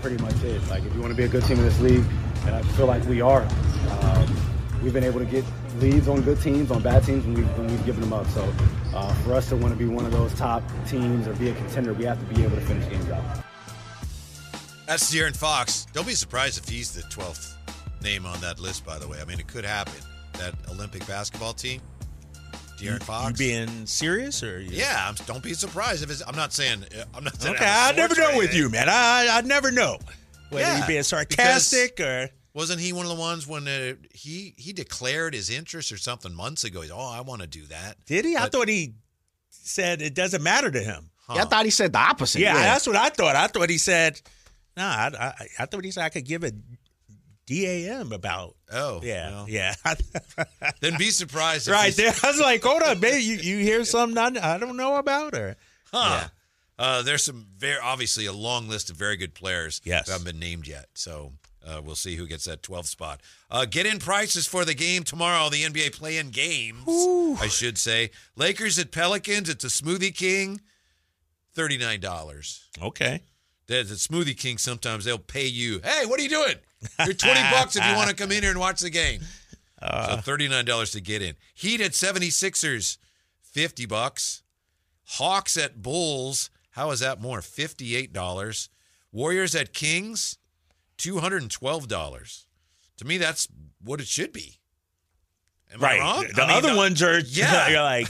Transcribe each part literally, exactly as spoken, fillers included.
pretty much it. Like, if you want to be a good team in this league, and I feel like we are, um, we've been able to get leads on good teams, on bad teams when we've, when we've given them up. So uh, for us to want to be one of those top teams or be a contender, we have to be able to finish games out. That's De'Aaron Fox. Don't be surprised if he's the twelfth name on that list, by the way. I mean, it could happen. That Olympic basketball team, De'Aaron Fox. You being serious? or you... Yeah, I'm, don't be surprised if it's – I'm not saying – I'm not saying Okay, I never know with you, man. I I never know whether yeah, you're being sarcastic or – Wasn't he one of the ones when uh, he he declared his interest or something months ago? He's, oh, I want to do that. Did he? But, I thought he said it doesn't matter to him. Huh. Yeah, I thought he said the opposite. Yeah, yeah. that's what I thought. I thought he said – No, I, I, I thought he said I could give a D A M about. Oh, yeah, well. yeah. Then be surprised. If right there, I was like, hold on, maybe you, you hear something I, I don't know about, or huh? Yeah. Uh, there's some very obviously a long list of very good players yes. who haven't been named yet. So uh, we'll see who gets that twelfth spot. Uh, get in prices for the game tomorrow. The N B A play-in games, Ooh. I should say. Lakers at Pelicans at the Smoothie King, thirty-nine dollars. Okay. The Smoothie King, sometimes they'll pay you, hey, what are you doing? You're twenty bucks if you want to come in here and watch the game. Uh, so thirty-nine dollars to get in. Heat at seventy-sixers, fifty bucks. Hawks at Bulls, how is that more? fifty-eight dollars. Warriors at Kings, two hundred twelve dollars. To me, that's what it should be. Am right. I wrong? The I mean, other no, ones are, yeah. you're like,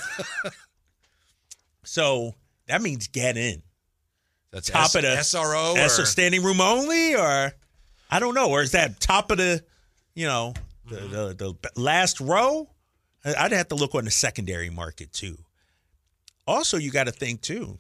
so that means get in. That's top S- of the S R O S- or standing room only, or I don't know, or is that top of the, you know, the, Mm-hmm. the, the last row? I'd have to look on the secondary market too. Also, you got to think too.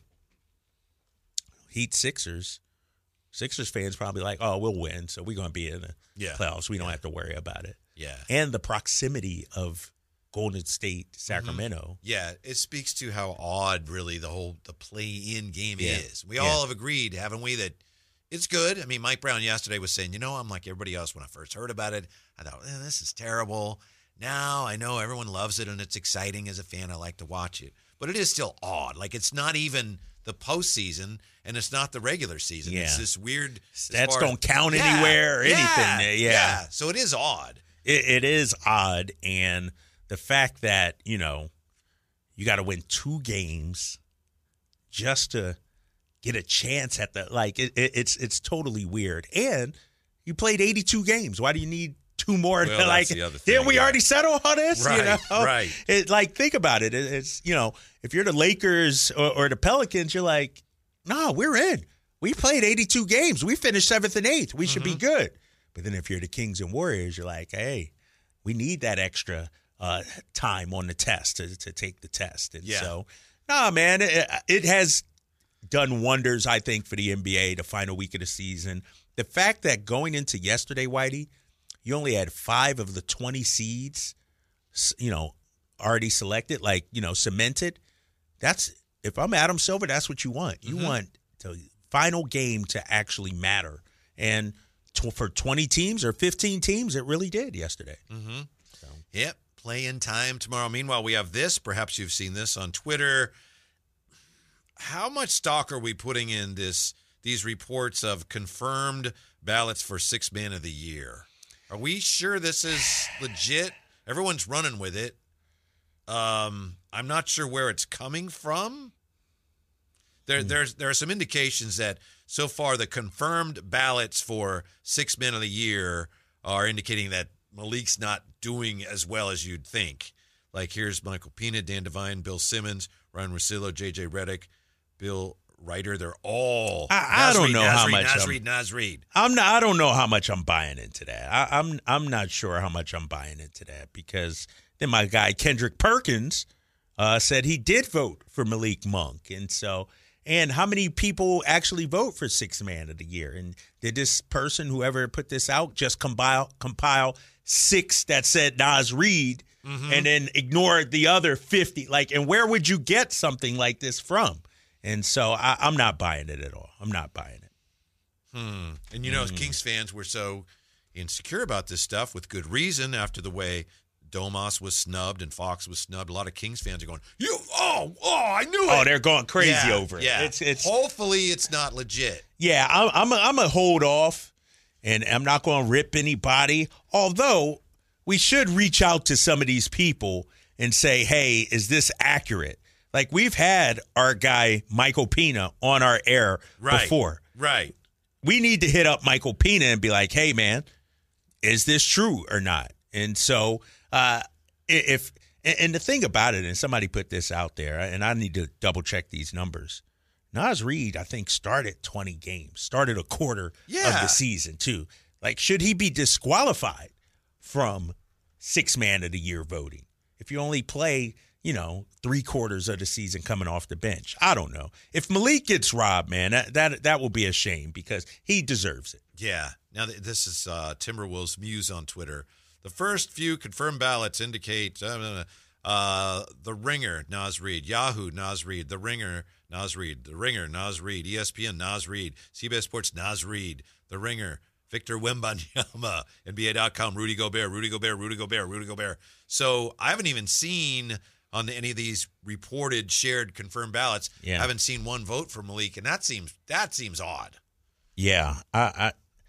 Heat Sixers, Sixers fans probably like, oh, we'll win, so we're going to be in the yeah. playoffs. We don't yeah. have to worry about it. Yeah, and the proximity of Golden State, Sacramento. Mm-hmm. Yeah, it speaks to how odd really the whole the play-in game yeah. is. We yeah. all have agreed, haven't we, that it's good. I mean, Mike Brown yesterday was saying, you know, I'm like everybody else when I first heard about it. I thought, eh, this is terrible. Now I know everyone loves it and it's exciting. As a fan, I like to watch it. But it is still odd. Like, it's not even the postseason and it's not the regular season. Yeah. It's this weird. Stats don't count yeah, anywhere or yeah, anything. Yeah. yeah. So it is odd. It, it is odd. And the fact that, you know, you got to win two games just to get a chance at the, like, it, it, it's it's totally weird. And you played eighty-two games. Why do you need two more? Well, like, the other thing, didn't we yeah. already settle on this? Right, you know? right. It, like, think about it. it. It's, you know, if you're the Lakers or, or the Pelicans, you're like, no, we're in. We played eighty-two games. We finished seventh and eighth. We mm-hmm. should be good. But then if you're the Kings and Warriors, you're like, hey, we need that extra uh, time on the test to, to take the test. And yeah. so, no, man, it, it has done wonders, I think, for the N B A, the final week of the season. The fact that going into yesterday, Whitey, you only had five of the twenty seeds, you know, already selected, like, you know, cemented. That's, if I'm Adam Silver, that's what you want. You mm-hmm. want the final game to actually matter. And to, for twenty teams or fifteen teams, it really did yesterday. Mm-hmm. So. Yep, play-in time tomorrow. Meanwhile, we have this. Perhaps you've seen this on Twitter. How much stock are we putting in this? These reports of confirmed ballots for Sixth Man of the Year? Are we sure this is legit? Everyone's running with it. Um, I'm not sure where it's coming from. There, mm. there's there are some indications that so far the confirmed ballots for Sixth Man of the Year are indicating that Malik's not doing as well as you'd think. Like, here's Michael Pena, Dan Devine, Bill Simmons, Ryan Russillo, J J Redick, Bill Ryder. They're all. I, I don't know Naz how Reid, much. Naz I'm, Reid, Naz Reid. I'm not. I don't know how much I'm buying into that. I, I'm. I'm not sure how much I'm buying into that because then my guy Kendrick Perkins uh, said he did vote for Malik Monk, and so. And how many people actually vote for Sixth Man of the Year? And did this person, whoever put this out, just compile compile six that said Naz Reid mm-hmm. and then ignore the other fifty? Like, and where would you get something like this from? And so I, I'm not buying it at all. I'm not buying it. Hmm. And, you know, mm. as Kings fans, we're so insecure about this stuff with good reason after the way Domas was snubbed and Fox was snubbed. A lot of Kings fans are going, "You, oh, oh, I knew it." Oh, they're going crazy yeah, over it. Yeah, It's, it's, hopefully it's not legit. yeah, I'm, I'm, a, I'm a hold off, and I'm not going to rip anybody. Although we should reach out to some of these people and say, "Hey, is this accurate?" Like we've had our guy Michael Pina on our air Right, before. right. We need to hit up Michael Pina and be like, "Hey, man, is this true or not?" And so, uh, if and the thing about it, and somebody put this out there, and I need to double check these numbers. Naz Reid, I think, started twenty games, started a quarter Yeah. of the season too. Like, should he be disqualified from six man of the year voting if you only play, you know, three quarters of the season coming off the bench? I don't know. If Malik gets robbed, man, that that, that will be a shame because he deserves it. Yeah. Now, th- this is uh, Timberwolves Muse on Twitter. The first few confirmed ballots indicate uh, uh, The Ringer, Naz Reid, Yahoo, Naz Reid, The Ringer, Naz Reid, The Ringer, Naz Reid, E S P N, Naz Reid, C B S Sports, Naz Reid, The Ringer, Victor Wembanyama, N B A dot com, Rudy Gobert, Rudy Gobert, Rudy Gobert, Rudy Gobert. So I haven't even seen on any of these reported, shared, confirmed ballots, Yeah. I haven't seen one vote for Malik, and that seems that seems odd. Yeah, I, I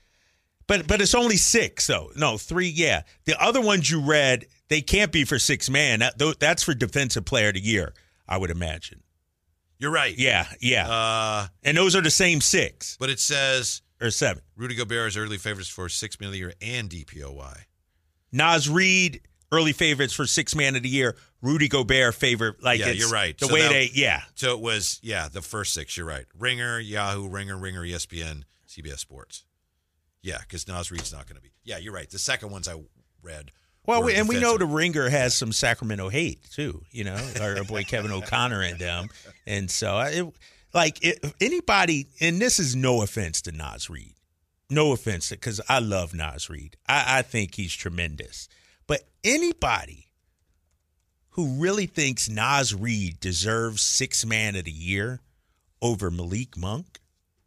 but but it's only six though. No, three. Yeah, the other ones you read, they can't be for six man. That tho- that's for defensive player of the year, I would imagine. You're right. Yeah, yeah, Uh, and those are the same six but it says or seven. Rudy Gobert is early favorites for six man of the year and D P O Y. Naz Reid, early favorites for six man of the year. Rudy Gobert favorite. Like Yeah, it's you're right. The So way that- they, yeah, So it was, yeah, the first six. You're right. Ringer, Yahoo, Ringer, Ringer, E S P N, C B S Sports. Yeah, because Naz Reid's not going to be. Yeah, you're right. The second ones I read. Well, were we, and we know the defensive. Ringer has some Sacramento hate too. You know, our, our boy Kevin O'Connor and them, and so it, like it, anybody. And this is no offense to Naz Reid, no offense because I love Naz Reid. I, I think he's tremendous. But anybody who really thinks Naz Reid deserves six man of the year over Malik Monk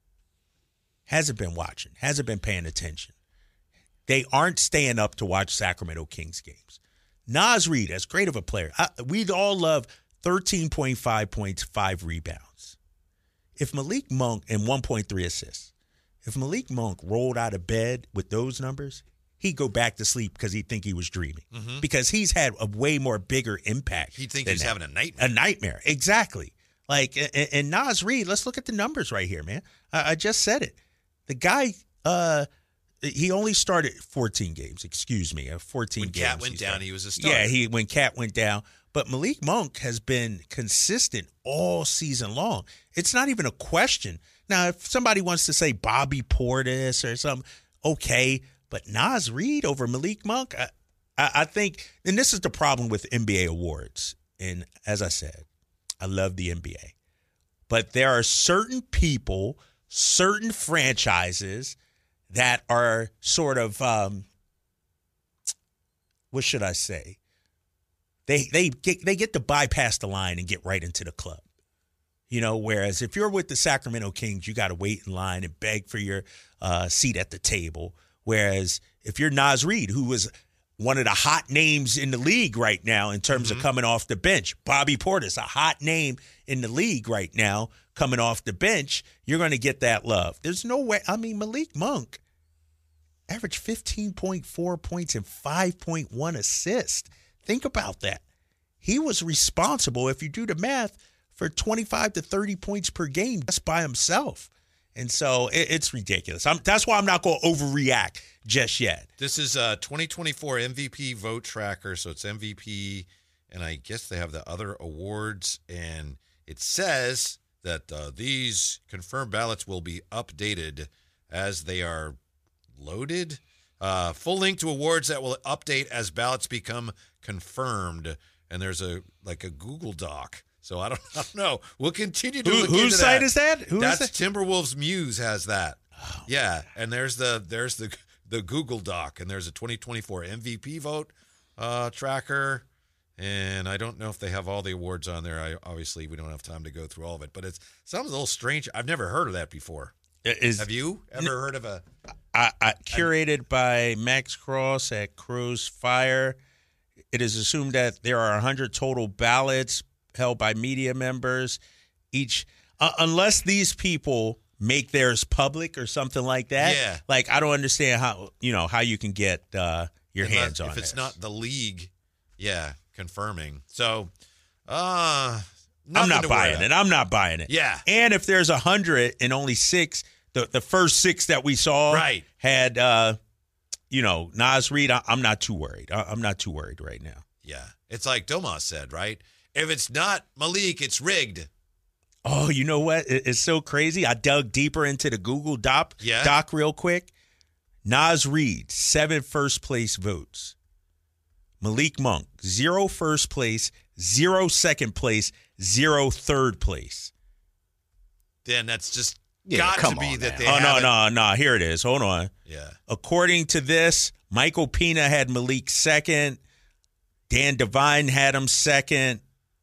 hasn't been watching, hasn't been paying attention. They aren't staying up to watch Sacramento Kings games. Naz Reid, as great of a player, I, we'd all love thirteen point five points, five rebounds. If Malik Monk, and one point three assists, if Malik Monk rolled out of bed with those numbers, he'd go back to sleep because he'd think he was dreaming. Mhm. Because he's had a way more bigger impact. He'd think than he's that. having a nightmare. A nightmare, exactly. Like, and, and Naz Reid, let's look at the numbers right here, man. I, I just said it. The guy, uh, he only started fourteen games. Excuse me, uh, fourteen When games. Cat went he down, started. he was a starter. Yeah, he when Cat went down. But Malik Monk has been consistent all season long. It's not even a question. Now, if somebody wants to say Bobby Portis or something, okay. But Naz Reid over Malik Monk, I, I, I think, and this is the problem with N B A awards. And as I said, I love the N B A. But there are certain people, certain franchises that are sort of, um, what should I say? They they get they get to bypass the line and get right into the club. You know, whereas if you're with the Sacramento Kings, you got to wait in line and beg for your uh, seat at the table. Whereas if you're Naz Reid, who was one of the hot names in the league right now in terms Mm-hmm. of coming off the bench, Bobby Portis, a hot name in the league right now coming off the bench, you're going to get that love. There's no way. I mean, Malik Monk averaged fifteen point four points and five point one assists. Think about that. He was responsible, if you do the math, for twenty-five to thirty points per game just by himself. And so it, it's ridiculous. I'm, that's why I'm not going to overreact just yet. This is a twenty twenty-four M V P vote tracker, so it's M V P, and I guess they have the other awards, and it says that uh, these confirmed ballots will be updated as they are loaded. Uh, full link to awards that will update as ballots become confirmed, and there's a like a Google Doc. So I don't, I don't know. We'll continue to Who, look whose into site that. is that? Who That's is that? Timberwolves Muse has that. Yeah, and there's the there's the the Google Doc, and there's a twenty twenty-four M V P vote uh, tracker, and I don't know if they have all the awards on there. I obviously we don't have time to go through all of it, but it sounds a little strange. I've never heard of that before. Is, Have you ever heard of a? I, I, curated by Max Cross at Crow's Fire. it is assumed that there are one hundred total ballots held by media members. Each, uh, unless these people make theirs public or something like that. Yeah. Like, I don't understand how, you know, how you can get uh, your Unless- hands on it. If it's not the league, yeah, confirming. So, uh, I'm not to buying worry it. I'm not buying it. Yeah. And if there's a hundred and only six, the, the first six that we saw Right. had, uh, you know, Naz Reid, I, I'm not too worried. I, I'm not too worried right now. Yeah. It's like Domas said, right? If it's not Malik, it's rigged. Oh, you know what? It- It's so crazy. I dug deeper into the Google doc, Yeah. doc real quick. Naz Reid, seven first place votes. Malik Monk, zero first place, zero second place, zero third place. Then that's just Yeah, got come to be on that now. they Oh, no, haven't- no, no. Here it is. Hold on. Yeah. According to this, Michael Pina had Malik second. Dan Devine had him second.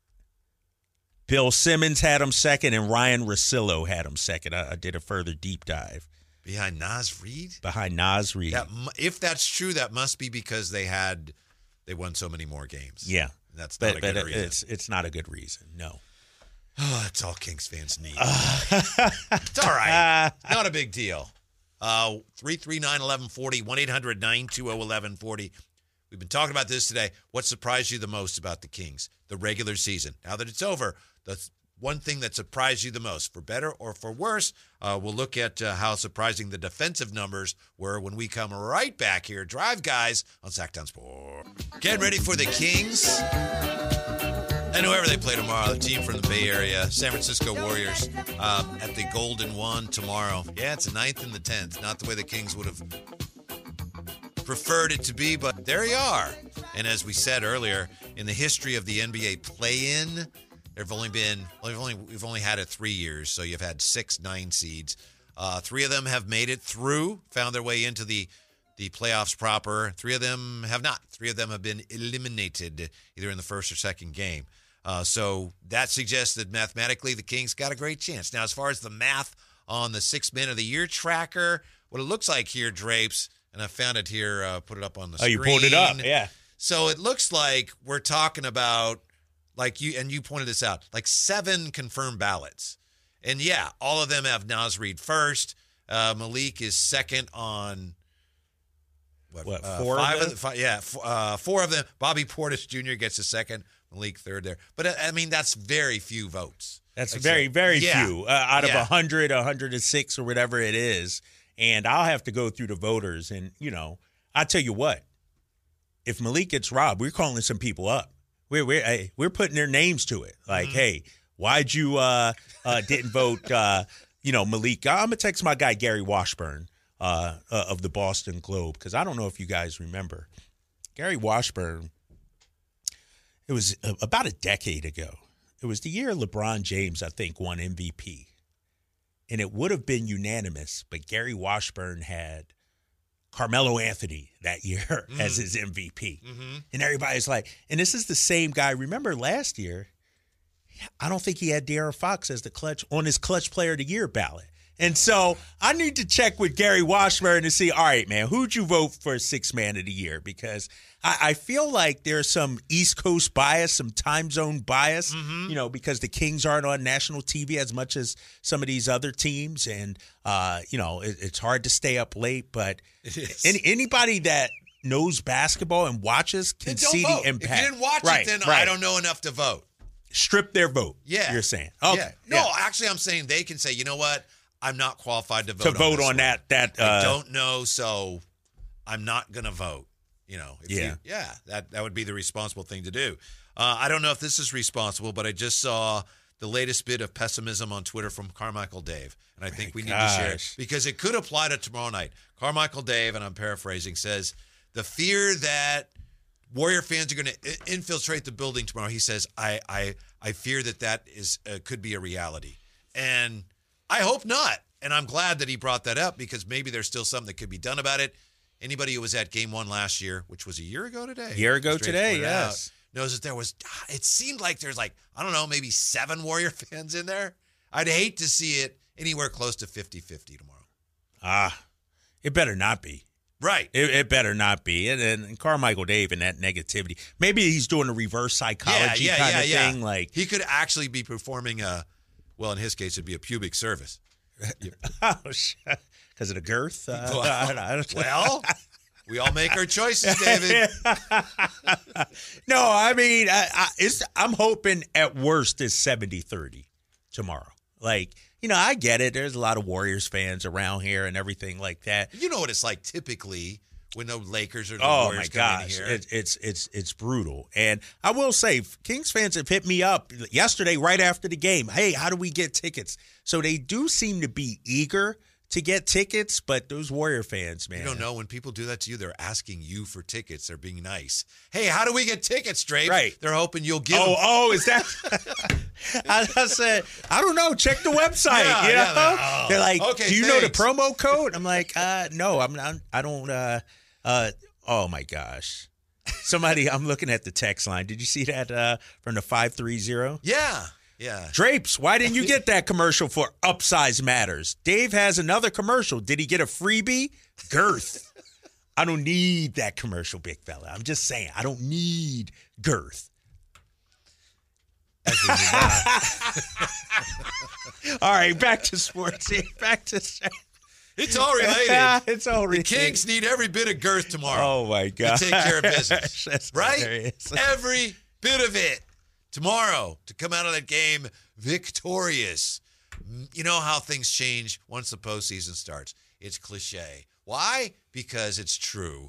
Bill Simmons had him second. And Ryan Russillo had him second. I, I did a further deep dive Behind Naz Reid? behind Naz Reid. That mu- if that's true, that must be because they had they won so many more games. Yeah. That's not But, a but good it- reason. it's it's not a good reason. No. Oh, that's all Kings fans need. It's all right. Not a big deal. Uh, three three nine, one one four zero, one eight hundred, nine two zero, one one four zero. We've been talking about this today. What surprised you the most about the Kings? The regular season. Now that it's over, the one thing that surprised you the most, for better or for worse, uh, we'll look at uh, how surprising the defensive numbers were when we come right back here. Drive Guys on Sacktown Sport. Get ready for the Kings. And whoever they play tomorrow, the team from the Bay Area, San Francisco Warriors, um, at the Golden One tomorrow. Yeah, it's the ninth and the tenth. Not the way the Kings would have preferred it to be, but there you are. And as we said earlier, in the history of the N B A play-in, there've only been well, we've only we've only had it three years, so you've had six nine seeds. Uh, three of them have made it through, found their way into the the playoffs proper. Three of them have not. Three of them have been eliminated either in the first or second game. Uh, so that suggests that mathematically the Kings got a great chance. Now, as far as the math on the six men of the year tracker, what it looks like here, Drapes, and I found it here, uh, put it up on the Oh, screen. you pulled it up. Yeah. So it looks like we're talking about, like you, and you pointed this out, like seven confirmed ballots. And yeah, all of them have Naz Reid first. Uh, Malik is second on what, What, uh, four of five them? the, five, yeah, f- uh, four of them. Bobby Portis Junior gets a second. Malik third there. But uh, I mean, that's very few votes. That's Like, very, so- very yeah. few uh, out of Yeah. one hundred, one hundred six, or whatever it is. And I'll have to go through the voters. And, you know, I tell you what, if Malik gets robbed, we're calling some people up. We're we're hey, we're putting their names to it. Like, Mm-hmm. hey, why'd you uh, uh, didn't vote? Uh, you know, Malik. I'm gonna text my guy Gary Washburn uh, uh, of the Boston Globe, because I don't know if you guys remember Gary Washburn. It was uh, about a decade ago. It was the year LeBron James, I think, won M V P. And it would have been unanimous, but Gary Washburn had Carmelo Anthony that year Mm. as his M V P. Mm-hmm. And everybody's like, and this is the same guy. Remember last year, I don't think he had De'Aaron Fox as the clutch on his clutch player of the year ballot. And so I need to check with Gary Washburn to see, all right, man, who'd you vote for six man of the year? Because I, I feel like there's some East Coast bias, some time zone bias, Mm-hmm. you know, because the Kings aren't on national T V as much as some of these other teams. And, uh, you know, it, it's hard to stay up late. But It is. any, anybody that knows basketball and watches can Then don't see vote. the impact. If you didn't watch Right, it, then right. I don't know enough to vote. Strip their vote. Yeah. You're saying. Okay. Yeah. No, actually, I'm saying they can say, you know what? I'm not qualified to vote to on vote this on one. that that I uh, don't know, so I'm not going to vote. You know, if Yeah. you, yeah, that, that would be the responsible thing to do. Uh, I don't know if this is responsible, but I just saw the latest bit of pessimism on Twitter from Carmichael Dave, and I think we need to share it gosh. because it could apply to tomorrow night. Carmichael Dave, and I'm paraphrasing, says the fear that Warrior fans are going to infiltrate the building tomorrow. He says, I, I, I fear that that is uh, could be a reality, and I hope not. And I'm glad that he brought that up because maybe there's still something that could be done about it. Anybody who was at game one last year, which was a year ago today. Year ago Straight today, pointed out, yes. knows that there was, it seemed like there's like, I don't know, maybe seven Warrior fans in there. I'd hate to see it anywhere close to fifty-fifty tomorrow. Ah, it better not be. Right. It, it better not be. And, and Carmichael Dave and that negativity. Maybe he's doing a reverse psychology yeah, yeah, kind yeah, of yeah. thing. Like he could actually be performing a, well, in his case, it'd be a pubic service. oh, shit. Because of the girth? Uh, Well, I don't- I don't- well, we all make our choices, David. no, I mean, I, I, it's, I'm hoping at worst it's seventy thirty tomorrow. Like, you know, I get it. There's a lot of Warriors fans around here and everything like that. You know what it's like typically when the Lakers or the Oh Warriors my come in gosh, here. it, it's it's it's brutal. And I will say, Kings fans have hit me up yesterday right after the game. Hey, how do we get tickets? So they do seem to be eager to get tickets, but those Warrior fans, man, You don't know when people do that to you, they're asking you for tickets. They're being nice. Hey, how do we get tickets, Drake? Right. They're hoping you'll give Oh, them. oh, is that? I, I said, I don't know. Check the website. Yeah, you know? yeah, like, oh, They're like, okay, do you know the thanks. promo code? I'm like, uh, no, I'm not. I don't. Uh, uh, oh my gosh. Somebody, I'm looking at the text line. Did you see that uh, from the five three zero? Yeah, yeah. Drapes, why didn't you get that commercial for Upsize Matters? Dave has another commercial. Did he get a freebie? girth. I don't need that commercial, big fella. I'm just saying, I don't need girth. As we move on. All right, back to sports. Back to It's all related. It's all The related. Kings need every bit of girth tomorrow. Oh my god! To take care of business, That's right? hilarious. Every bit of it tomorrow to come out of that game victorious. You know how things change once the postseason starts. It's cliche. Why? Because it's true.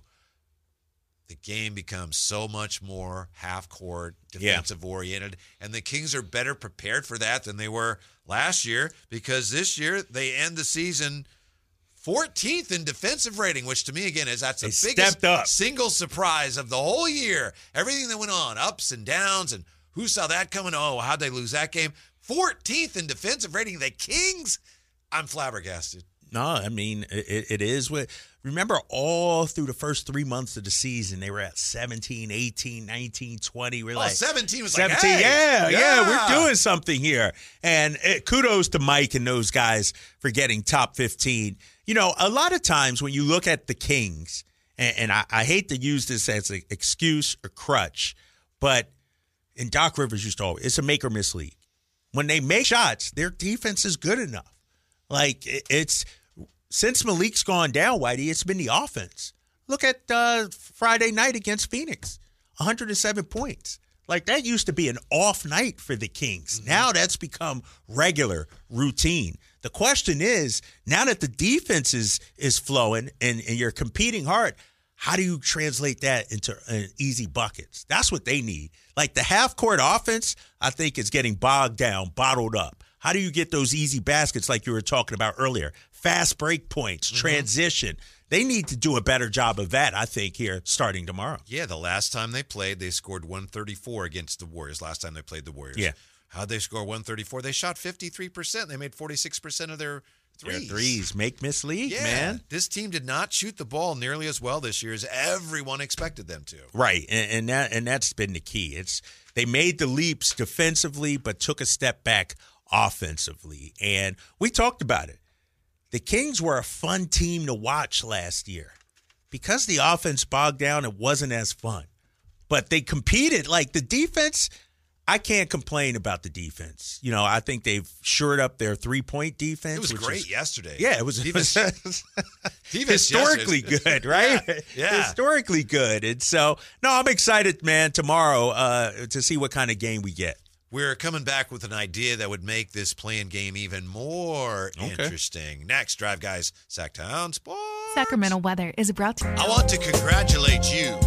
The game becomes so much more half-court, defensive-oriented, and the Kings are better prepared for that than they were last year because this year they end the season fourteenth in defensive rating, which to me, again, is that's the They biggest stepped up. single surprise of the whole year. Everything that went on, ups and downs, and who saw that coming? Oh, how'd they lose that game? fourteenth in defensive rating. The Kings, I'm flabbergasted. No, I mean, it, it is what. Remember, all through the first three months of the season, they were at seventeen, eighteen, nineteen, twenty. We're Oh, like seventeen was seventeen. like, hey, yeah, yeah, we're doing something here. And it, kudos to Mike and those guys for getting top fifteen. You know, a lot of times when you look at the Kings, and, and I, I hate to use this as an excuse or crutch, but and Doc Rivers used to always, it's a make or miss league. When they make shots, their defense is good enough. Like, it, it's since Malik's gone down, Whitey, it's been the offense. Look at uh, Friday night against Phoenix, one hundred seven points. Like, that used to be an off night for the Kings. Mm-hmm. Now that's become regular routine. The question is, now that the defense is, is flowing and, and you're competing hard, how do you translate that into uh, easy buckets? That's what they need. Like, the half-court offense, I think, is getting bogged down, bottled up. How do you get those easy baskets like you were talking about earlier? Fast break points, mm-hmm. transition. They need to do a better job of that, I think, here starting tomorrow. Yeah, the last time they played, they scored one thirty-four against the Warriors. Last time they played the Warriors. Yeah. How'd they score one thirty-four? They shot fifty-three percent. They made forty-six percent of their threes. Their threes make miss league, yeah. man. This team did not shoot the ball nearly as well this year as everyone expected them to. Right, and, and that and that's been the key. It's they made the leaps defensively, but took a step back offensively. And we talked about it. The Kings were a fun team to watch last year. Because the offense bogged down, it wasn't as fun. But they competed. Like, the defense, I can't complain about the defense. You know, I think they've shored up their three-point defense. It was which great is, yesterday. Yeah, it was, defense, it was defense historically yesterday. good, right? Yeah, yeah. Historically good. And so, no, I'm excited, man, tomorrow uh, to see what kind of game we get. We're coming back with an idea that would make this playing game even more Okay. interesting. Next, Drive Guys, Sacktown Sports. Sacramento weather is brought to you. I want to congratulate you.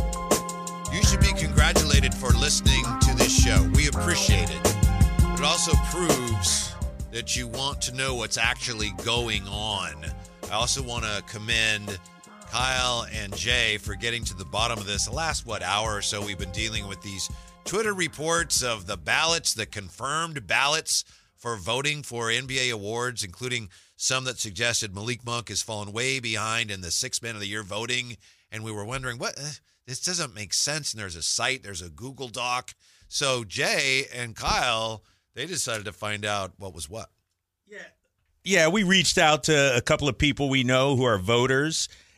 You should be congratulated for listening to this show. We appreciate it. But it also proves that you want to know what's actually going on. I also want to commend Kyle and Jay for getting to the bottom of this. The last, what, hour or so we've been dealing with these Twitter reports of the ballots, the confirmed ballots for voting for N B A awards, including some that suggested Malik Monk has fallen way behind in the Sixth Man of the Year voting. And we were wondering, what? Uh, this doesn't make sense. And there's a site, there's a Google Doc. So Jay and Kyle, they decided to find out what was what. Yeah. Yeah, we reached out to a couple of people we know who are voters.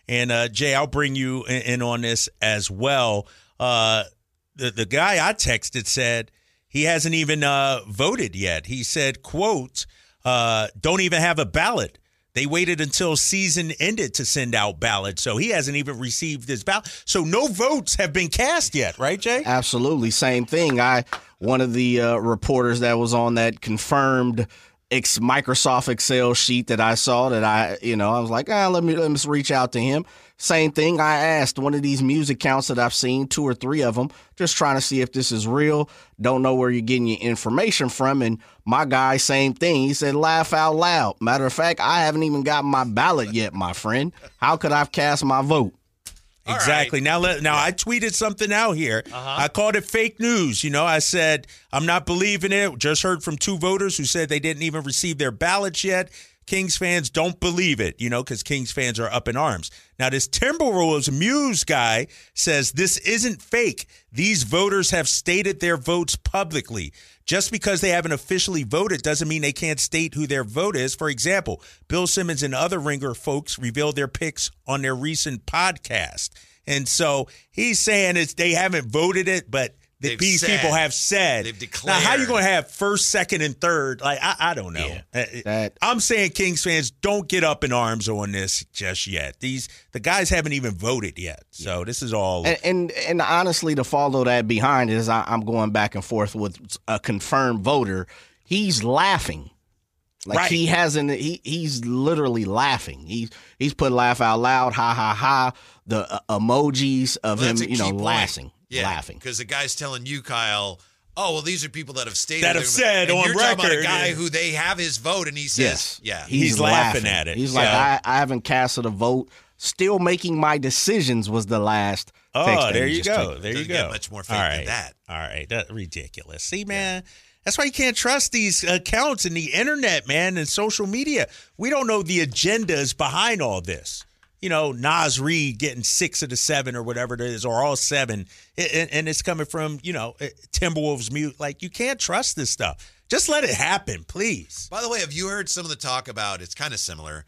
And, uh, Jay, I'll bring you in, in on this as well. Uh, the, the guy I texted said he hasn't even uh, voted yet. He said, quote, uh, don't even have a ballot. They waited until season ended to send out ballots, so he hasn't even received his ballot. So no votes have been cast yet, right, Jay? Absolutely. Same thing. I one of the uh, reporters that was on that confirmed ex- Microsoft Excel sheet that I saw that I, you know, I was like, ah, let me let me just reach out to him. Same thing. I asked one of these music counts that I've seen, two or three of them, just trying to see if this is real. Don't know where you're getting your information from. And my guy, same thing. He said, laugh out loud. Matter of fact, I haven't even gotten my ballot yet, my friend. How could I cast my vote? All Exactly. right. Now, let, now I tweeted something out here. Uh-huh. I called it fake news. You know, I said, I'm not believing it. Just heard from two voters who said they didn't even receive their ballots yet. Kings fans don't believe it, you know, because Kings fans are up in arms. Now, this Timberwolves Muse guy says this isn't fake. These voters have stated their votes publicly. Just because they haven't officially voted doesn't mean they can't state who their vote is. For example, Bill Simmons and other Ringer folks revealed their picks on their recent podcast. And so he's saying it's they haven't voted it, but They've these said, people have said. they've declared. Now, how you going to have first, second, and third? Like, I, I don't know. Yeah. Uh, That- I'm saying Kings fans don't get up in arms on this just yet. These the guys haven't even voted yet, so this is all. And, and and honestly, to follow that behind is I, I'm going back and forth with a confirmed voter. He's laughing, like Right. he hasn't. He he's literally laughing. He's he's put laugh out loud, ha ha ha. The uh, emojis of Well, him, that's a you know, key point. laughing, Yeah, laughing. because the guy's telling you, Kyle, oh, well, these are people that have stated That have their- said and on you're talking about a record, guy yeah. who they have his vote, and he says, Yes, yeah, He's laughing at it. He's like, Yeah. I, I haven't casted a vote. Still making my decisions was the last. text Oh, that there he you just go. tweeted. There you Doesn't go. get much more fake All than right. that. All right, that ridiculous. See, man, that's why you can't trust these accounts and the internet, man, and social media. We don't know the agendas behind all this. You know, Nas Reed getting six of the seven or whatever it is, or all seven, and, and it's coming from, you know, Timberwolves mute. Like, you can't trust this stuff. Just let it happen, please. By the way, have you heard some of the talk about? It's kind of similar.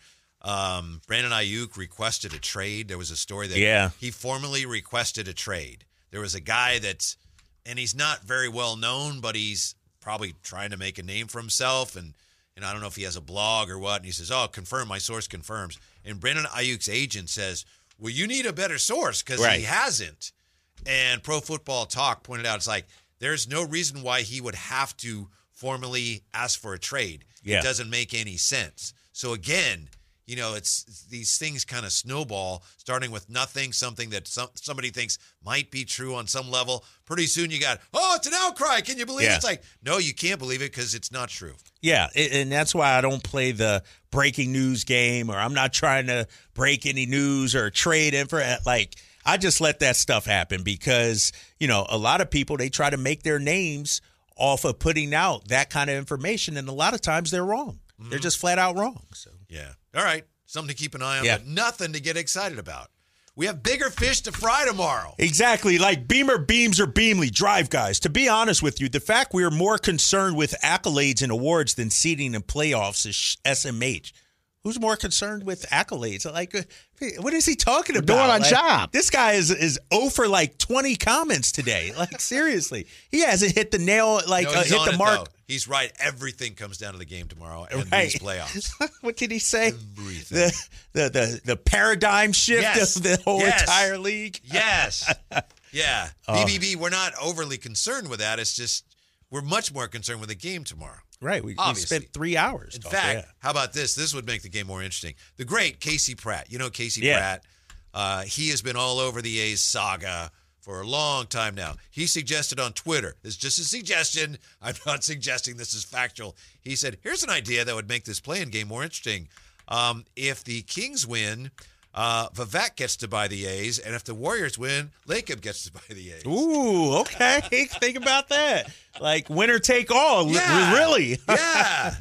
Um, Brandon Ayuk requested a trade. There was a story that Yeah. he formally requested a trade. There was a guy that's, and he's not very well known, but he's probably trying to make a name for himself. And, and I don't know if he has a blog or what. And he says, oh, confirm, my source confirms. And Brandon Ayuk's agent says, well, you need a better source because Right. he hasn't. And Pro Football Talk pointed out, it's like, there's no reason why he would have to formally ask for a trade. Yeah. It doesn't make any sense. So again, you know, it's, it's these things kind of snowball, starting with nothing, something that some, somebody thinks might be true on some level. Pretty soon you got, oh, it's an outcry. Can you believe Yeah. it? It's like, no, you can't believe it because it's not true. Yeah, a- and that's why I don't play the breaking news game, or I'm not trying to break any news or trade info. Like, I just let that stuff happen because, you know, a lot of people, they try to make their names off of putting out that kind of information, and a lot of times they're wrong. Mm-hmm. They're just flat out wrong. So Yeah. All right. Something to keep an eye on, Yeah. but nothing to get excited about. We have bigger fish to fry tomorrow. Exactly, like Beamer, Beams, or Beamly. Drive, guys. To be honest with you, the fact we are more concerned with accolades and awards than seeding in playoffs is S M H. Who's more concerned with accolades? Like, uh, what is he talking about? doing our Like, job. This guy is is zero for like twenty comments today. Like, seriously, he hasn't hit the nail. Like, No, uh, he's hit on the it, mark. though. He's right. Everything comes down to the game tomorrow and Right. these playoffs. What did he say? Everything. The, the the the paradigm shift Yes. of the whole Yes. entire league. Yes. Yeah. Oh. B B B, we're not overly concerned with that. It's just we're much more concerned with the game tomorrow. Right. We, we Obviously. spent three hours. In talking, fact, yeah. how about this? This would make the game more interesting. The great Casey Pratt. You know Casey Yeah. Pratt? Uh, he has been all over the A's saga for a long time now. He suggested on Twitter, this is just a suggestion. I'm not suggesting this is factual. He said, here's an idea that would make this playing game more interesting. Um, if the Kings win, uh, Vivek gets to buy the A's, and if the Warriors win, Lacob gets to buy the A's. Ooh, okay. Think about that. Like winner take all. li- Yeah. Really? Yeah.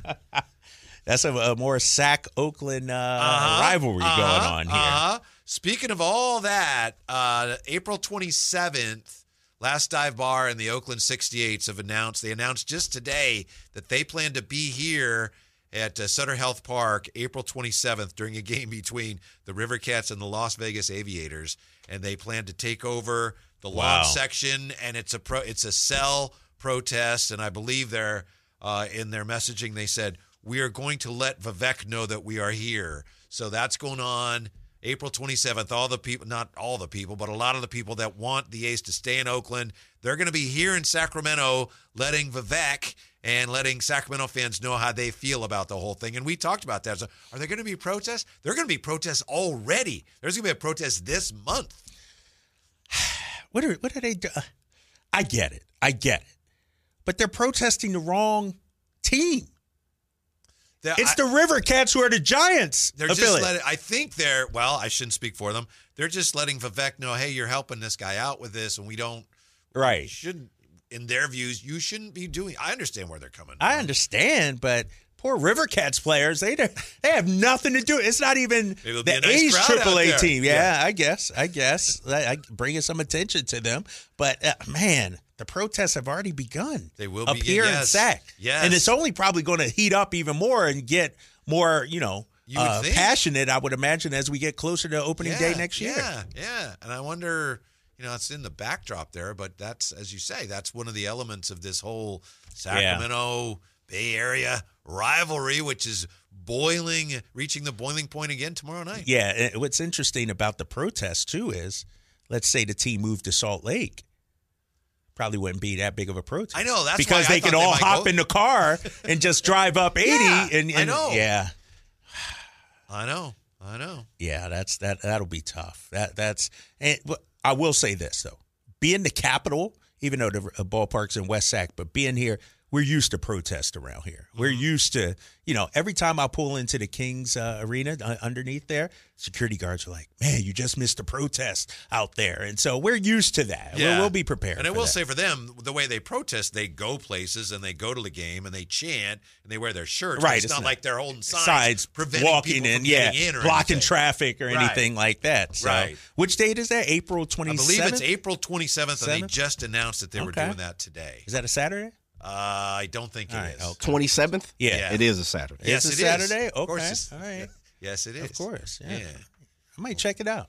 That's a, a more Sac Oakland uh, Uh-huh, rivalry uh-huh, going on here. Uh-huh. Speaking of all that, uh, April twenty-seventh, Last Dive Bar and the Oakland sixty-eights have announced, they announced just today that they plan to be here at uh, Sutter Health Park, April twenty-seventh, during a game between the River Cats and the Las Vegas Aviators, and they plan to take over the lawn Wow. section, and it's a pro, it's a cell protest, and I believe they're uh, in their messaging they said, we are going to let Vivek know that we are here. So that's going on April twenty-seventh. All the people, not all the people, but a lot of the people that want the A's to stay in Oakland, they're going to be here in Sacramento letting Vivek and letting Sacramento fans know how they feel about the whole thing. And we talked about that. So are there going to be protests? There are going to be protests already. There's going to be a protest this month. What are what are they do? I get it. I get it. But they're protesting the wrong team. The, It's I, the River Cats who are the Giants. They're just affiliate. letting, I think they're, well, I shouldn't speak for them. They're just letting Vivek know, hey, you're helping this guy out with this, and we don't, Right. shouldn't, in their views, you shouldn't be doing, I understand where they're coming I from. understand, but poor River Cats players, they don't- they have nothing to do. It's not even It'll be the a nice A's crowd triple out A there. team. Yeah, Yeah. I guess. I guess. I, I bringing some attention to them. But, uh, man, the protests have already begun. They will up begin, here in yes. Sac. Yes. And it's only probably going to heat up even more and get more, you know, You would uh, think. passionate, I would imagine, as we get closer to opening day Yeah, next year. Yeah, yeah. And I wonder, you know, it's in the backdrop there, but that's, as you say, that's one of the elements of this whole Sacramento Bay Area rivalry, which is boiling, reaching the boiling point again tomorrow night. Yeah, and what's interesting about the protest, too, is let's say the team moved to Salt Lake. Probably wouldn't be that big of a protest. I know, that's because why I they could thought they all might hop go- in the car and just drive up eighty. Yeah, and, and I know. Yeah, I know, I know. yeah, that's that. That'll be tough. That that's. And but I will say this though, being the capital, even though the uh, ballpark's in West Sac, but being here, we're used to protest around here. We're Mm-hmm. used to, you know, every time I pull into the Kings uh, arena uh, underneath there, security guards are like, man, you just missed a protest out there. And so we're used to that. Yeah. We'll, we'll be prepared. And I for will that. say for them, the way they protest, they go places and they go to the game and they chant and they wear their shirts. Right, It's, it's not not- like they're holding signs, sides, preventing walking people in, from yeah, getting in or blocking anything. traffic or Right. anything like that. So, Right. which date is that? April I twenty-seventh? believe it's April twenty-seventh, and they Seventh? just announced that they were Okay. doing that today. Is that a Saturday? Uh, I don't think it is. All right, okay. twenty-seventh? Yeah. Yeah. It is a Saturday. Yes, It's it a is. Saturday? Of course Okay. it's- All right. Yes, it is. Of course. Yeah. Yeah. I might check it out.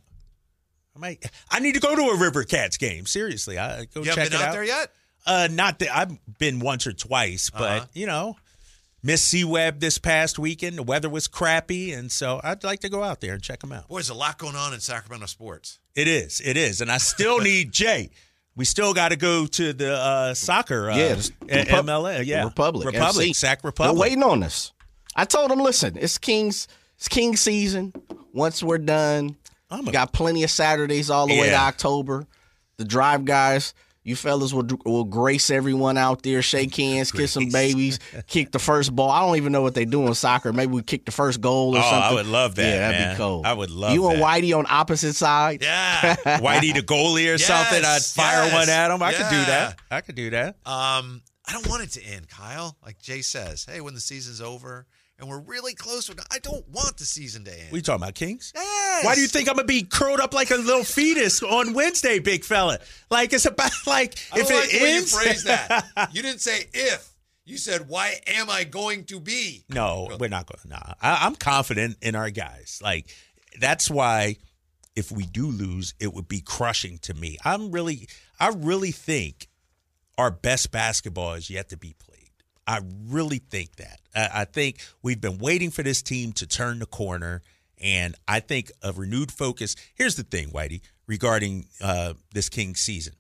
I might. I need to go to a River Cats game. Seriously, I go You check haven't it been out, out. there yet? Uh, not that I've been once or twice, but Uh-huh. you know, Miss C-Web this past weekend. The weather was crappy, and so I'd like to go out there and check them out. Boy, there's a lot going on in Sacramento sports. It is. It is, and I still need Jay. We still got to go to the uh, soccer. Uh, Yeah, the uh, Repub- M L A. Yeah, Republic. Republic. F C. Sac We're Republic. waiting on this. I told them, listen, it's Kings. It's King season. Once we're done, I'm we a- got plenty of Saturdays all the way to Yeah. October. The drive guys, you fellas will will grace everyone out there, shake hands, kiss some babies, kick the first ball. I don't even know what they do in soccer. Maybe we kick the first goal or Oh, I something. would love that, Yeah, that'd man. be cool. I would love you and that. Whitey on opposite sides. Yeah. Whitey the goalie or Yes, something. I'd fire yes, one at him. I could do yeah. that. I could do that. Um, I don't want it to end, Kyle. Like Jay says, hey, when the season's over and we're really close, with- I don't want the season to end. What are you talking about, Kings? Yes. Why do you think I'm gonna be curled up like a little fetus on Wednesday, big fella? Like it's about like I if don't it like the way you ends. phrased that. You didn't say if. You said, why am I going to be? No, we're not going. Nah, I, I'm confident in our guys. Like that's why if we do lose, it would be crushing to me. I'm really, I really think our best basketball is yet to be played. I really think that. I, I think we've been waiting for this team to turn the corner, and I think a renewed focus. Here's the thing, Whitey, regarding uh, this Kings season.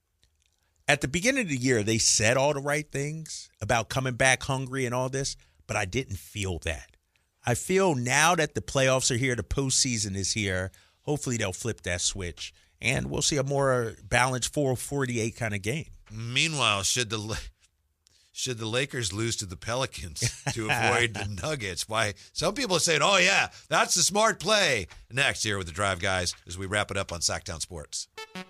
At the beginning of the year, they said all the right things about coming back hungry and all this, but I didn't feel that. I feel now that the playoffs are here, the postseason is here, hopefully they'll flip that switch, and we'll see a more balanced four forty-eight kind of game. Meanwhile, should the La- should the Lakers lose to the Pelicans to avoid the Nuggets? Why? Some people are saying, "Oh yeah, that's the smart play." Next, here with the Drive Guys, as we wrap it up on Sacktown Sports.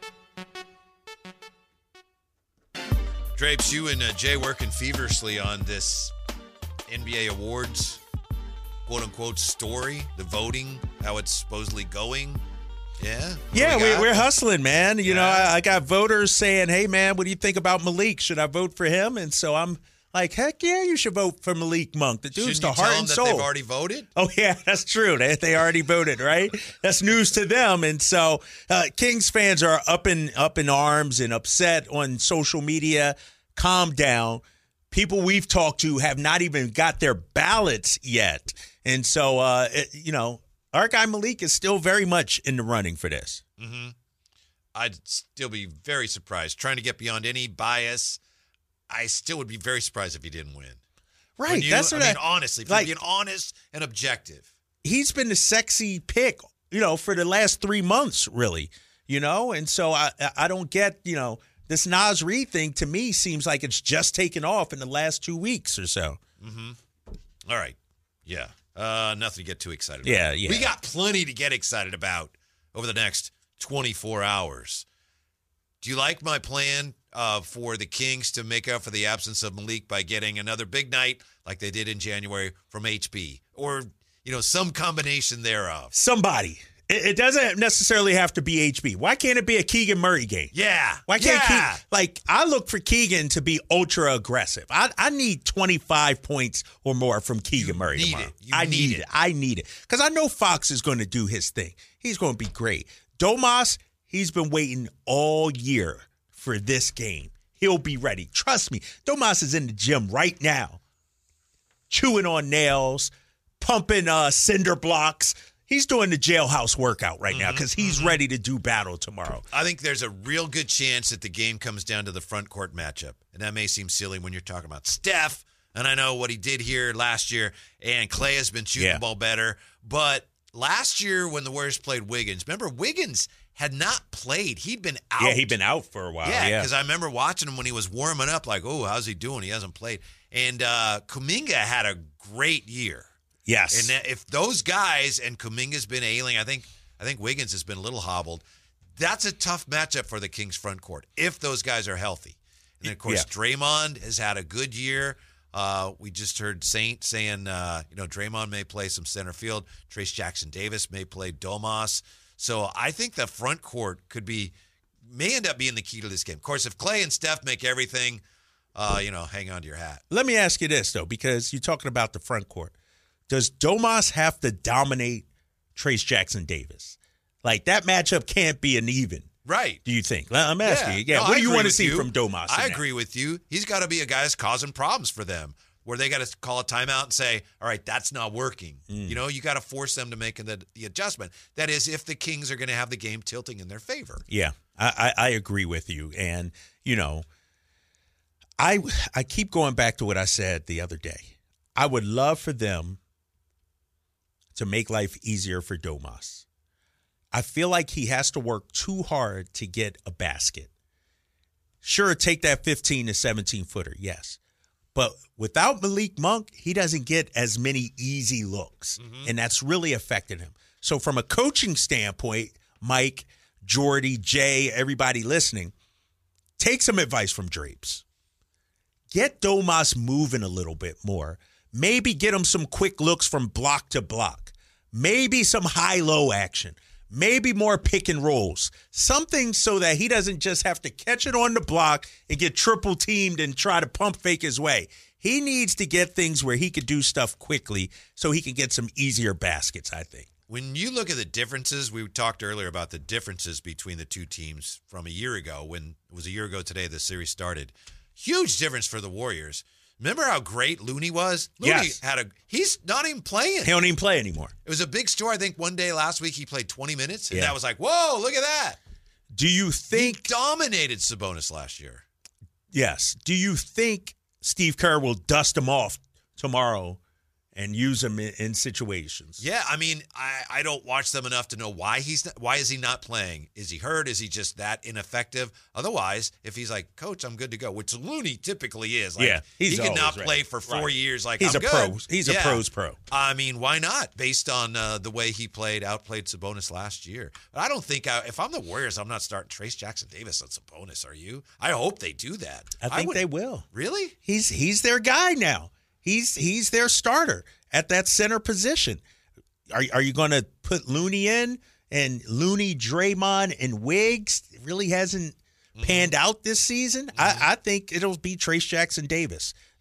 Drapes, you and uh, Jay working feverishly on this N B A awards, quote unquote, story, the voting, how it's supposedly going. Yeah. What Yeah, we we got? we're hustling, man. You know, Yeah. I, I got voters saying, "Hey, man, what do you think about Malik? Should I vote for him?" And so I'm Like, heck yeah, you should vote for Malik Monk. The dude's Shouldn't the you heart tell and them soul. that they've already voted? Oh, yeah, that's true. They, they already voted, right? That's news to them. And so uh, Kings fans are up in, up in arms and upset on social media. Calm down. People we've talked to have not even got their ballots yet. And so, uh, it, you know, our guy Malik is still very much in the running for this. Mm-hmm. I'd still be very surprised. Trying to get beyond any bias, I still would be very surprised if he didn't win. Right. You, That's I what mean, I, honestly, for like, being honest and objective. He's been the sexy pick, you know, for the last three months, really, you know? And so I, I don't get, you know, this Naz Reid thing to me seems like it's just taken off in the last two weeks or so. Mm-hmm. All right. Yeah. Uh, nothing to get too excited Yeah, about. yeah. We got plenty to get excited about over the next twenty-four hours. Do you like my plan uh, for the Kings to make up for the absence of Malik by getting another big night like they did in January from H B? Or, you know, some combination thereof? Somebody. It, it doesn't necessarily have to be H B. Why can't it be a Keegan Murray game? Yeah. Why can't yeah. Keegan, like, I look for Keegan to be ultra aggressive. I, I need twenty-five points or more from Keegan You Murray need tomorrow. it. You I need need it. it. I need it. Because I know Fox is going to do his thing. He's going to be great. Domas, he's been waiting all year for this game. He'll be ready. Trust me. Domas is in the gym right now, chewing on nails, pumping uh, cinder blocks. He's doing the jailhouse workout right now because he's mm-hmm. ready to do battle tomorrow. I think there's a real good chance that the game comes down to the front court matchup. And that may seem silly when you're talking about Steph, and I know what he did here last year, and Clay has been shooting Yeah. the ball better. But last year when the Warriors played Wiggins, remember Wiggins had not played. He'd been out. Yeah, he'd been out for a while. Yeah, Yeah, because I remember watching him when he was warming up, like, oh, how's he doing? He hasn't played. And uh, Kuminga had a great year. yes. And that- if those guys, and Kuminga's been ailing, I think I think Wiggins has been a little hobbled. That's a tough matchup for the Kings front court if those guys are healthy. And then, of course, Yeah. Draymond has had a good year. Uh, we just heard Saint saying, uh, you know, Draymond may play some center field. Trace Jackson Davis may play Domas. So I think the front court could be, may end up being the key to this game. Of course, if Clay and Steph make everything, uh, you know, hang on to your hat. Let me ask you this, though, because you're talking about the front court. Does Domas have to dominate Trace Jackson Davis? Like, that matchup can't be an even, Right. do you think? I'm asking you. Yeah, No, what I do you agree want to with see you. from Domas? in I that? agree with you. He's got to be a guy that's causing problems for them, where they got to call a timeout and say, all right, that's not working. Mm. You know, you got to force them to make the, the adjustment. That is, if the Kings are going to have the game tilting in their favor. Yeah, I, I, I agree with you. And, you know, I, I keep going back to what I said the other day. I would love for them to make life easier for Domas. I feel like he has to work too hard to get a basket. Sure, take that fifteen to seventeen footer, yes. But without Malik Monk, he doesn't get as many easy looks, Mm-hmm. and that's really affected him. So from a coaching standpoint, Mike, Jordy, Jay, everybody listening, take some advice from Drapes. Get Domas moving a little bit more. Maybe get him some quick looks from block to block. Maybe some high-low action. Maybe more pick and rolls. Something so that he doesn't just have to catch it on the block and get triple teamed and try to pump fake his way. He needs to get things where he could do stuff quickly so he can get some easier baskets, I think. When you look at the differences, we talked earlier about the differences between the two teams from a year ago, when it was a year ago today the series started. Huge difference for the Warriors. Remember how great Looney was? Looney Yes. had a he's not even playing. He don't even play anymore. It was a big story. I think one day last week he played twenty minutes, and Yeah. that was like, whoa, look at that. Do you He think dominated Sabonis last year. Yes. Do you think Steve Kerr will dust him off tomorrow and use him in, in situations? Yeah, I mean, I, I don't watch them enough to know why he's not, why is he not playing? Is he hurt? Is he just that ineffective? Otherwise, if he's like, Coach, I'm good to go, which Looney typically is. Like, Yeah, he's he could not always ready. play for four Right. years. Like He's I'm a good. pro. He's a Yeah. pro's pro. I mean, why not? Based on uh, the way he played, outplayed Sabonis last year. But I don't think I, if I'm the Warriors, I'm not starting Trace Jackson Davis on Sabonis. Are you? I hope they do that. I think would- they will. Really? He's he's their guy now. He's he's their starter at that center position. Are are you going to put Looney in and Looney, Draymond, and Wiggs? It really hasn't panned out this season. I, I think it'll be Trace Jackson Davis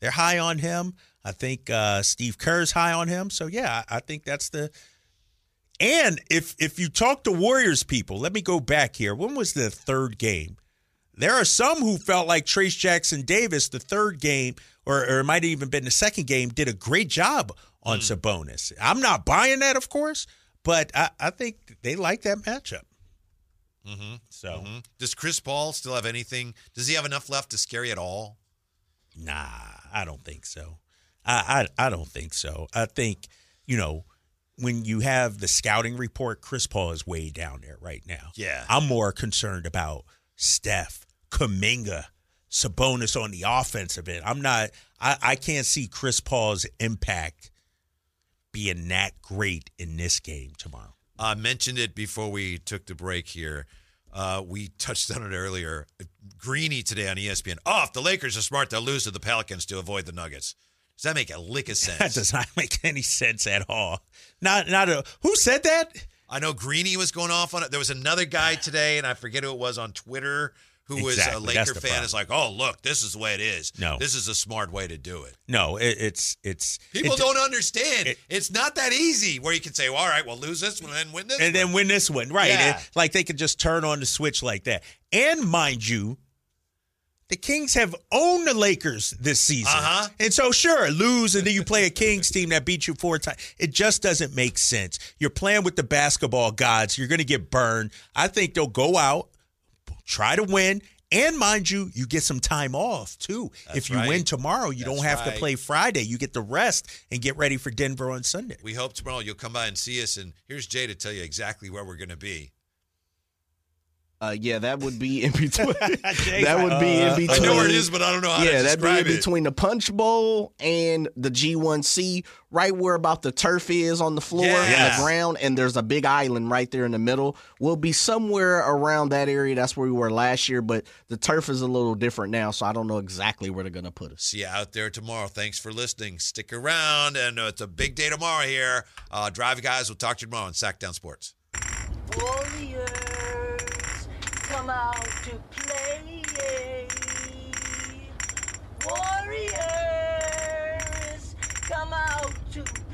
they're high on him. I think uh, Steve Kerr's high on him. So, yeah, I, I think that's the – and if if you talk to Warriors people, let me go back here. When was the third game? There are some who felt like Trayce Jackson-Davis, the third game, or, or it might have even been the second game, did a great job on mm. Sabonis. I'm not buying that, of course, but I, I think they like that matchup. Mm-hmm. So, mm-hmm. Does Chris Paul still have anything? Does he have enough left to scare you at all? Nah, I don't think so. I, I I don't think so. I think, you know, when you have the scouting report, Chris Paul is way down there right now. Yeah. I'm more concerned about Steph, Kuminga, Sabonis on the offensive end. I'm not I, I can't see Chris Paul's impact being that great in this game tomorrow. I mentioned it before we took the break here. Uh, we touched on it earlier. Greeny today on E S P N. Oh, if the Lakers are smart, they'll lose to the Pelicans to avoid the Nuggets. Does that make a lick of sense? That does not make any sense at all. Not, not a. Who said that? I know Greeny was going off on it. There was another guy today, and I forget who it was on Twitter, who exactly. was a Laker fan. Problem. Is like, oh, look, this is the way it is. No, this is a smart way to do it. No, it, it's it's people it, don't understand. It, it's not that easy. Where you can say, well, all right, well, lose this one and win this, and one. then win this one, right? Yeah. It, like they could just turn on the switch like that. And mind you, the Kings have owned the Lakers this season. Uh-huh. And so, sure, lose, and then you play a Kings team that beat you four times. It just doesn't make sense. You're playing with the basketball gods. You're going to get burned. I think they'll go out, try to win, and mind you, you get some time off, too. That's if you right. win tomorrow, you That's don't have right. to play Friday. You get the rest and get ready for Denver on Sunday. We hope tomorrow you'll come by and see us, and here's Jay to tell you exactly where we're going to be. Uh, yeah, that would be in between. that would be in between. I know where it is, but I don't know how yeah, to describe it. Yeah, that'd be in between the Punch Bowl and the G one C, right where about the turf is on the floor yes. and the ground, and there's a big island right there in the middle. We'll be somewhere around that area. That's where we were last year, but the turf is a little different now, so I don't know exactly where they're going to put us. See you out there tomorrow. Thanks for listening. Stick around, and uh, it's a big day tomorrow here. Uh, Drive Guys, we'll talk to you tomorrow on Sacktown Sports. Warriors, come out to play. Warriors, come out to play.